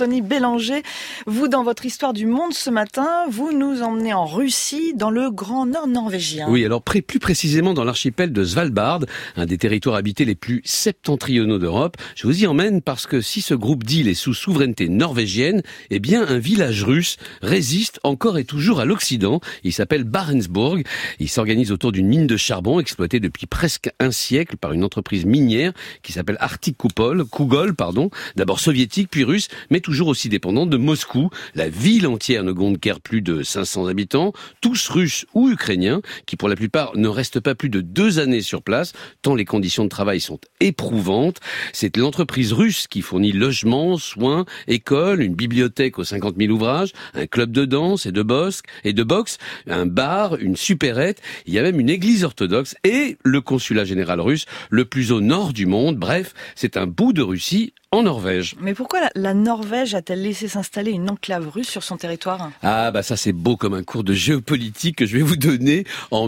Anthony Bélanger. Vous, dans votre histoire du monde ce matin, vous nous emmenez en Russie, dans le grand nord norvégien. Oui, alors plus précisément dans l'archipel de Svalbard, un des territoires habités les plus septentrionaux d'Europe. Je vous y emmène parce que si ce groupe d'îles est sous souveraineté norvégienne, eh bien un village russe résiste encore et toujours à l'Occident. Il s'appelle Barentsburg. Il s'organise autour d'une mine de charbon exploitée depuis presque un siècle par une entreprise minière qui s'appelle Arctic Kugol, d'abord soviétique puis russe, mais toujours aussi dépendante de Moscou. La ville entière ne compte guère plus de 500 habitants, tous russes ou ukrainiens, qui pour la plupart ne restent pas plus de 2 années sur place, tant les conditions de travail sont éprouvantes. C'est l'entreprise russe qui fournit logements, soins, écoles, une bibliothèque aux 50 000 ouvrages, un club de danse et de boxe, un bar, une supérette, il y a même une église orthodoxe et le consulat général russe, le plus au nord du monde. Bref, c'est un bout de Russie en Norvège. Mais pourquoi la Norvège a-t-elle laissé s'installer une enclave russe sur son territoire ? Ah bah ça c'est beau comme un cours de géopolitique que je vais vous donner. En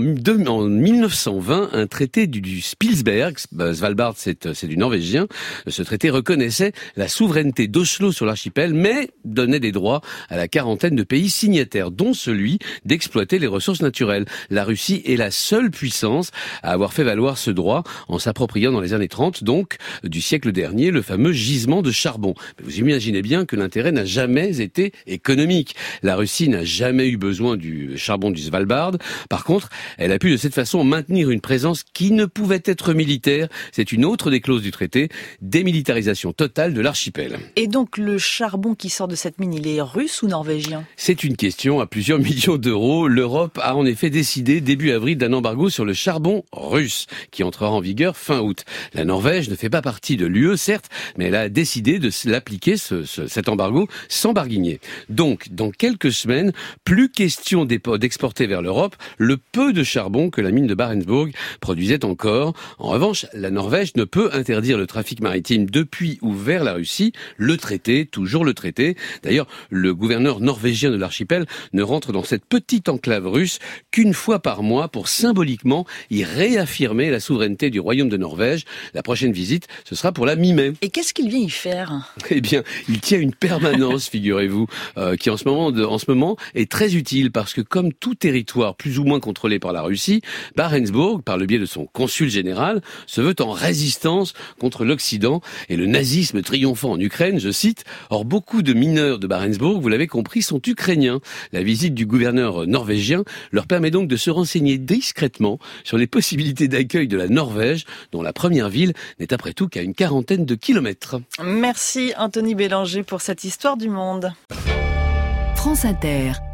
1920, un traité du Spitsberg, Svalbard c'est du norvégien, ce traité reconnaissait la souveraineté d'Oslo sur l'archipel, mais donnait des droits à la quarantaine de pays signataires, dont celui d'exploiter les ressources naturelles. La Russie est la seule puissance à avoir fait valoir ce droit en s'appropriant dans les années 30, donc du siècle dernier, le fameux gisement de charbon. Mais vous imaginez bien que l'intérêt n'a jamais été économique. La Russie n'a jamais eu besoin du charbon du Svalbard. Par contre, elle a pu de cette façon maintenir une présence qui ne pouvait être militaire. C'est une autre des clauses du traité, démilitarisation totale de l'archipel. Et donc le charbon qui sort de cette mine, il est russe ou norvégien ? C'est une question à plusieurs millions d'euros. L'Europe a en effet décidé début avril d'un embargo sur le charbon russe qui entrera en vigueur fin août. La Norvège ne fait pas partie de l'UE, certes, mais elle a décidé de l'appliquer, cet embargo, sans barguigner. Donc, dans quelques semaines, plus question d'exporter vers l'Europe le peu de charbon que la mine de Barentsburg produisait encore. En revanche, la Norvège ne peut interdire le trafic maritime depuis ou vers la Russie. Le traité, toujours le traité. D'ailleurs, le gouverneur norvégien de l'archipel ne rentre dans cette petite enclave russe qu'une fois par mois pour symboliquement y réaffirmer la souveraineté du royaume de Norvège. La prochaine visite, ce sera pour la mi-mai. Et qu'est-ce qu'il vient y faire ? Eh bien, il tient une permanence, figurez-vous, qui en ce moment est très utile parce que comme tout territoire plus ou moins contrôlé par la Russie, Barentsburg, par le biais de son consul général, se veut en résistance contre l'Occident et le nazisme triomphant en Ukraine, je cite. Or, beaucoup de mineurs de Barentsburg, vous l'avez compris, sont ukrainiens. La visite du gouverneur norvégien leur permet donc de se renseigner discrètement sur les possibilités d'accueil de la Norvège, dont la première ville n'est après tout qu'à une quarantaine de kilomètres. Merci Anthony Bélanger pour cette histoire du monde. France Inter.